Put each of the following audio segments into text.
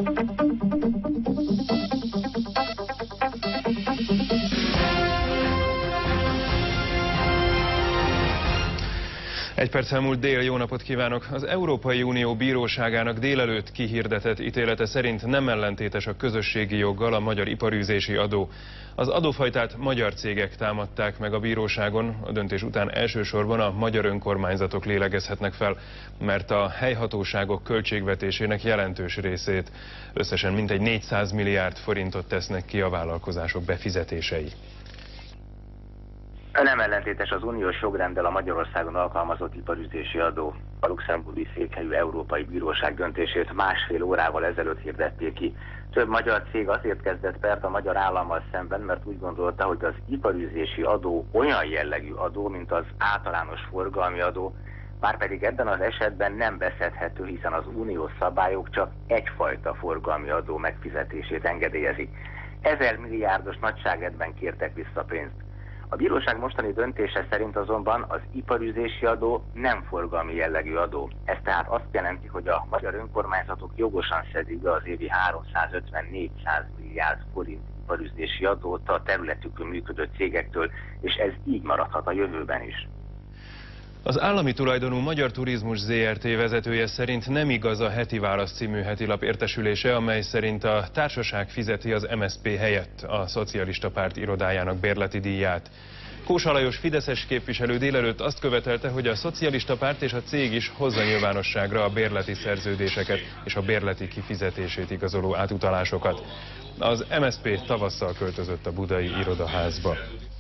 Egy perc elmúlt dél, jó napot kívánok! Az Európai Unió Bíróságának délelőtt kihirdetett ítélete szerint nem ellentétes a közösségi joggal a magyar iparűzési adó. Az adófajtát magyar cégek támadták meg a bíróságon, a döntés után elsősorban a magyar önkormányzatok lélegezhetnek fel, mert a helyhatóságok költségvetésének jelentős részét, összesen mintegy 400 milliárd forintot tesznek ki a vállalkozások befizetései. Nem ellentétes az uniós jogrenddel a Magyarországon alkalmazott iparüzési adó. A luxemburgi székhelyű Európai Bíróság döntését másfél órával ezelőtt hirdették ki. Több magyar cég azért kezdett pert a magyar állammal szemben, mert úgy gondolta, hogy az iparüzési adó olyan jellegű adó, mint az általános forgalmi adó, márpedig ebben az esetben nem beszedhető, hiszen az uniós szabályok csak egyfajta forgalmi adó megfizetését engedélyezik. 1000 milliárdos nagyságrendben kértek vissza pénzt. A bíróság mostani döntése szerint azonban az iparüzési adó nem forgalmi jellegű adó. Ez tehát azt jelenti, hogy a magyar önkormányzatok jogosan szedik be az évi 350-400 milliárd forint iparüzési adót a területükön működő cégektől, és ez így maradhat a jövőben is. Az állami tulajdonú Magyar Turizmus Zrt. Vezetője szerint nem igaz a Heti Válasz című hetilap értesülése, amely szerint a társaság fizeti az MSZP helyett a Szocialista Párt irodájának bérleti díját. Kósa Lajos fideszes képviselő délelőtt azt követelte, hogy a Szocialista Párt és a cég is hozza nyilvánosságra a bérleti szerződéseket és a bérleti kifizetését igazoló átutalásokat. Az MSZP tavasszal költözött a budai irodaházba.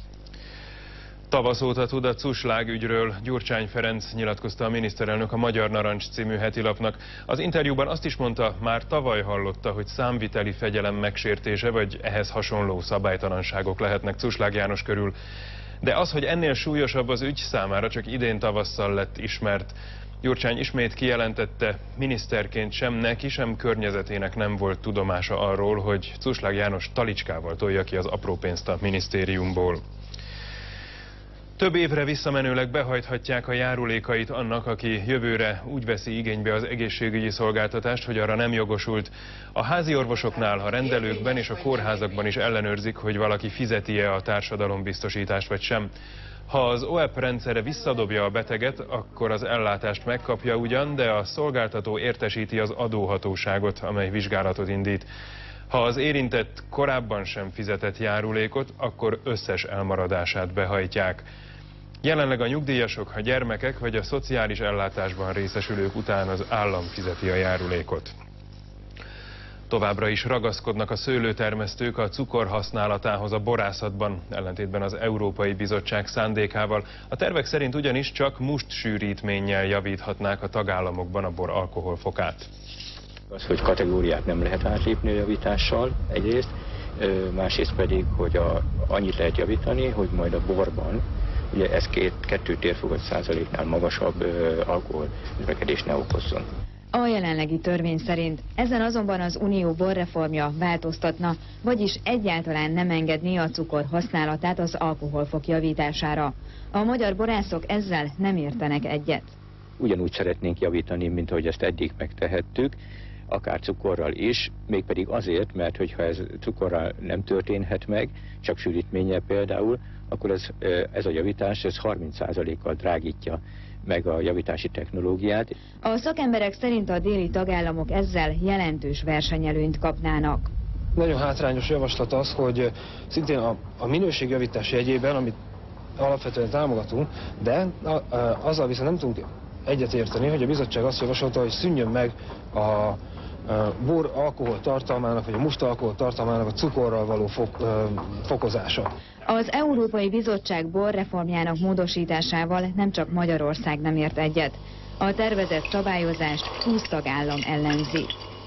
Tavasz óta tud a Cuslág ügyről, Gyurcsány Ferenc, nyilatkozta a miniszterelnök a Magyar Narancs című hetilapnak. Az interjúban azt is mondta, már tavaly hallotta, hogy számviteli fegyelem megsértése vagy ehhez hasonló szabálytalanságok lehetnek Cuslág János körül. De az, hogy ennél súlyosabb az ügy, számára csak idén tavasszal lett ismert. Gyurcsány ismét kijelentette, miniszterként sem neki, sem környezetének nem volt tudomása arról, hogy Cuslág János talicskával tolja ki az apró pénzt a minisztériumból. Több évre visszamenőleg behajthatják a járulékait annak, aki jövőre úgy veszi igénybe az egészségügyi szolgáltatást, hogy arra nem jogosult. A házi orvosoknál, a rendelőkben és a kórházakban is ellenőrzik, hogy valaki fizeti-e a társadalombiztosítást vagy sem. Ha az OEP rendszere visszadobja a beteget, akkor az ellátást megkapja ugyan, de a szolgáltató értesíti az adóhatóságot, amely vizsgálatot indít. Ha az érintett korábban sem fizetett járulékot, akkor összes elmaradását behajtják. Jelenleg a nyugdíjasok, a gyermekek vagy a szociális ellátásban részesülők után az állam fizeti a járulékot. Továbbra is ragaszkodnak a szőlőtermesztők a cukor használatához a borászatban, ellentétben az Európai Bizottság szándékával. A tervek szerint ugyanis csak mustsűrítménnyel javíthatnák a tagállamokban a bor alkoholfokát. Az, hogy kategóriát nem lehet átlépni a javítással egyrészt, másrészt pedig, hogy annyit lehet javítani, hogy majd a borban, ugye ez 2 térfogat százaléknál magasabb alkohol növekedést ne okozzon. A jelenlegi törvény szerint ezen azonban az Unió borreformja változtatna, vagyis egyáltalán nem engedné a cukor használatát az alkoholfok javítására. A magyar borászok ezzel nem értenek egyet. Ugyanúgy szeretnénk javítani, mint ahogy ezt eddig megtehettük, akár cukorral is, mégpedig azért, mert hogyha ez cukorral nem történhet meg, csak sűrítménnyel például, akkor ez a javítás 30%-kal drágítja meg a javítási technológiát. A szakemberek szerint a déli tagállamok ezzel jelentős versenyelőnyt kapnának. Nagyon hátrányos javaslat az, hogy szintén a minőségjavítás jegyében, amit alapvetően támogatunk, de azzal viszont nem tudunk egyetérteni, hogy a bizottság azt javasolta, hogy szűnjön meg a bor alkoholtartalmának, vagy a must alkoholtartalmának a cukorral való fokozása. Az Európai Bizottság borreformjának módosításával nem csak Magyarország nem ért egyet. A tervezett szabályozást 20 tagállam ellenzi.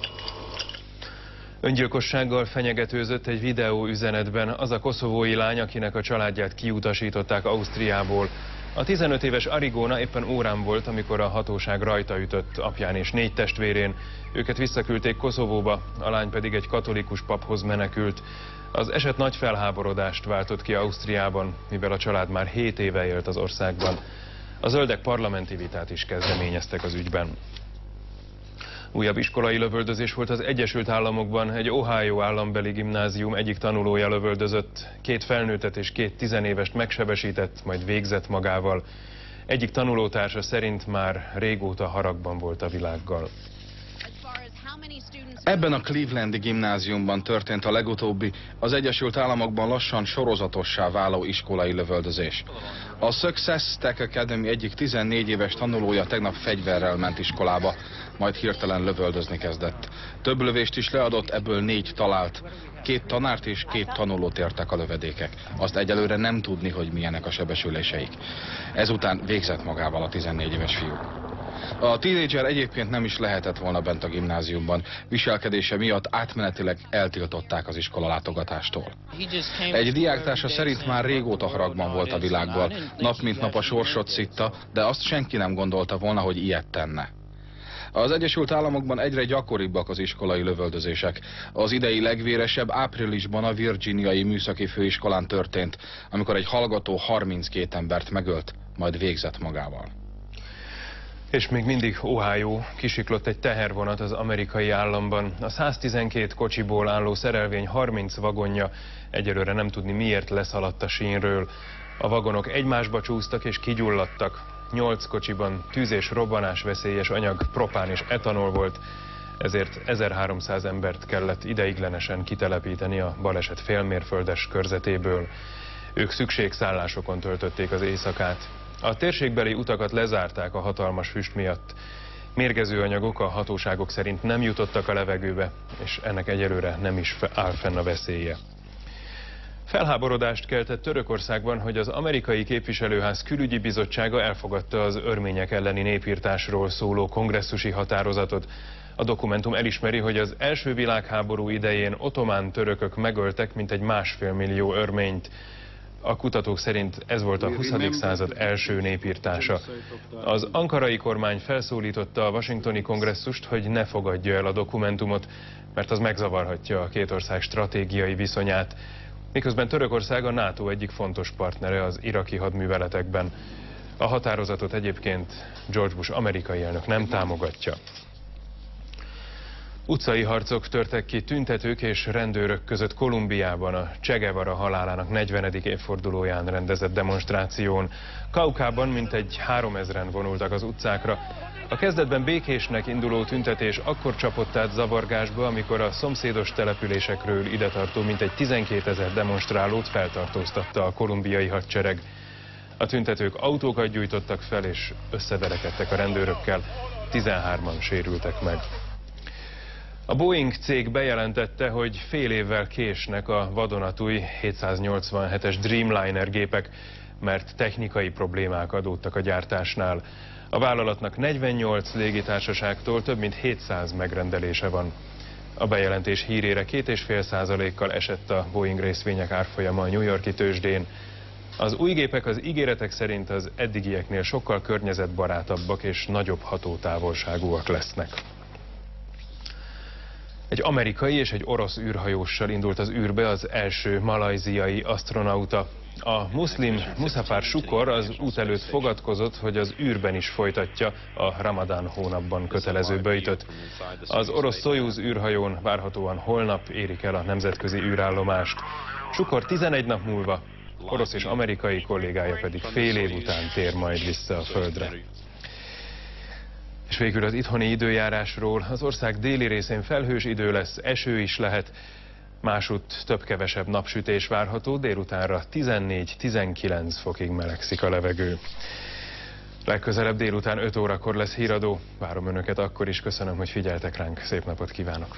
Öngyilkossággal fenyegetőzött egy videóüzenetben az a koszovói lány, akinek a családját kiutasították Ausztriából. A 15 éves Arigóna éppen órán volt, amikor a hatóság rajta ütött apján és 4 testvérén. Őket visszaküldték Koszovóba, a lány pedig egy katolikus paphoz menekült. Az eset nagy felháborodást váltott ki Ausztriában, mivel a család már 7 éve élt az országban. A zöldek parlamenti vitát is kezdeményeztek az ügyben. Újabb iskolai lövöldözés volt az Egyesült Államokban. Egy Ohio állambeli gimnázium egyik tanulója lövöldözött. 2 felnőttet és 2 tizenévest megsebesített, majd végzett magával. Egyik tanulótársa szerint már régóta haragban volt a világgal. Ebben a Clevelandi gimnáziumban történt a legutóbbi, az Egyesült Államokban lassan sorozatossá váló iskolai lövöldözés. A Success Tech Academy egyik 14 éves tanulója tegnap fegyverrel ment iskolába, majd hirtelen lövöldözni kezdett. Több lövést is leadott, ebből 4 talált. 2 tanárt és 2 tanulót értek a lövedékek. Azt egyelőre nem tudni, hogy milyenek a sebesüléseik. Ezután végzett magával a 14 éves fiú. A tínédzser egyébként nem is lehetett volna bent a gimnáziumban. Viselkedése miatt átmenetileg eltiltották az iskola látogatástól. Egy diáktársa szerint már régóta haragban volt a világgal. Nap mint nap a sorsot szitta, de azt senki nem gondolta volna, hogy ilyet tenne. Az Egyesült Államokban egyre gyakoribbak az iskolai lövöldözések. Az idei legvéresebb áprilisban a Virginiai Műszaki Főiskolán történt, amikor egy hallgató 32 embert megölt, majd végzett magával. És még mindig Ohio, kisiklott egy tehervonat az amerikai államban. A 112 kocsiból álló szerelvény 30 vagonja egyelőre nem tudni miért leszaladt a sínről. A vagonok egymásba csúsztak és kigyulladtak. 8 kocsiban tűz és robbanás veszélyes anyag, propán és etanol volt, ezért 1300 embert kellett ideiglenesen kitelepíteni a baleset félmérföldes körzetéből. Ők szükségszállásokon töltötték az éjszakát. A térségbeli utakat lezárták a hatalmas füst miatt. Mérgező anyagok a hatóságok szerint nem jutottak a levegőbe, és ennek egyelőre nem is áll fenn a veszélye. Felháborodást keltett Törökországban, hogy az amerikai képviselőház külügyi bizottsága elfogadta az örmények elleni népirtásról szóló kongresszusi határozatot. A dokumentum elismeri, hogy az első világháború idején ottomán törökök megöltek mintegy 1,5 millió örményt. A kutatók szerint ez volt a 20. század első népirtása. Az ankarai kormány felszólította a washingtoni kongresszust, hogy ne fogadja el a dokumentumot, mert az megzavarhatja a két ország stratégiai viszonyát. Miközben Törökország a NATO egyik fontos partnere az iraki hadműveletekben. A határozatot egyébként George Bush amerikai elnök nem támogatja. Utcai harcok törtek ki tüntetők és rendőrök között Kolumbiában a Che Guevara halálának 40. évfordulóján rendezett demonstráción. Caucában mintegy 3000-en vonultak az utcákra. A kezdetben békésnek induló tüntetés akkor csapott át zavargásba, amikor a szomszédos településekről idetartó mintegy 12 000 demonstrálót feltartóztatta a kolumbiai hadsereg. A tüntetők autókat gyújtottak fel és összeverekedtek a rendőrökkel, 13-an sérültek meg. A Boeing cég bejelentette, hogy fél évvel késnek a vadonatúj 787-es Dreamliner gépek, mert technikai problémák adódtak a gyártásnál. A vállalatnak 48 légitársaságtól több mint 700 megrendelése van. A bejelentés hírére 2,5%-kal esett a Boeing részvények árfolyama a New York-i tőzsdén. Az új gépek az ígéretek szerint az eddigieknél sokkal környezetbarátabbak és nagyobb hatótávolságúak lesznek. Egy amerikai és egy orosz űrhajóssal indult az űrbe az első malajziai asztronauta. A muszlim Muszafár Sukor az út előtt fogadkozott, hogy az űrben is folytatja a Ramadán hónapban kötelező böjtöt. Az orosz Szojuz űrhajón várhatóan holnap érik el a nemzetközi űrállomást. Sukor 11 nap múlva, orosz és amerikai kollégája pedig fél év után tér majd vissza a Földre. És végül az itthoni időjárásról. Az ország déli részén felhős idő lesz, eső is lehet. Másutt több-kevesebb napsütés várható, délutánra 14-19 fokig melegszik a levegő. Legközelebb délután 5 órakor lesz híradó. Várom önöket akkor is, köszönöm, hogy figyeltek ránk. Szép napot kívánok!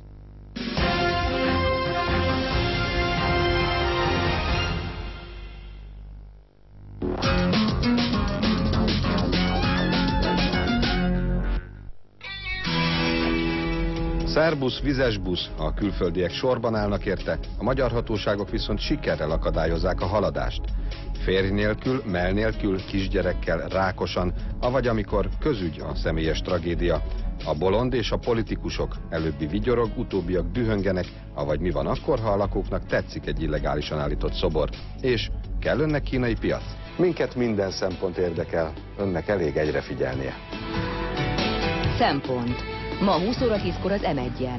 Szerbusz, vizes busz, a külföldiek sorban állnak érte, a magyar hatóságok viszont sikerrel akadályozzák a haladást. Férj nélkül, mell nélkül, kisgyerekkel, rákosan, avagy amikor közügy a személyes tragédia. A bolond és a politikusok, előbbi vigyorog, utóbbiak dühöngenek, avagy mi van akkor, ha a lakóknak tetszik egy illegálisan állított szobor. És kell önnek kínai piac? Minket minden szempont érdekel, önnek elég egyre figyelnie. Szempont. Ma 20 óra 10-kor az M1-en.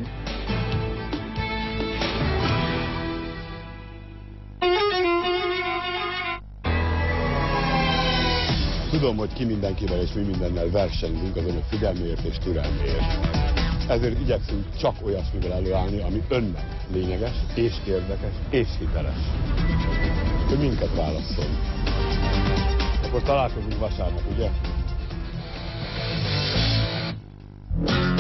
Tudom, hogy ki mindenkivel és mi mindennel versenyzünk az önök figyelméért és türelméért. Ezért igyekszünk csak olyasmivel előállni, ami önnek lényeges, és érdekes, és hiteles. Hogy minket válasszon. Akkor találkozunk vasárnap, ugye?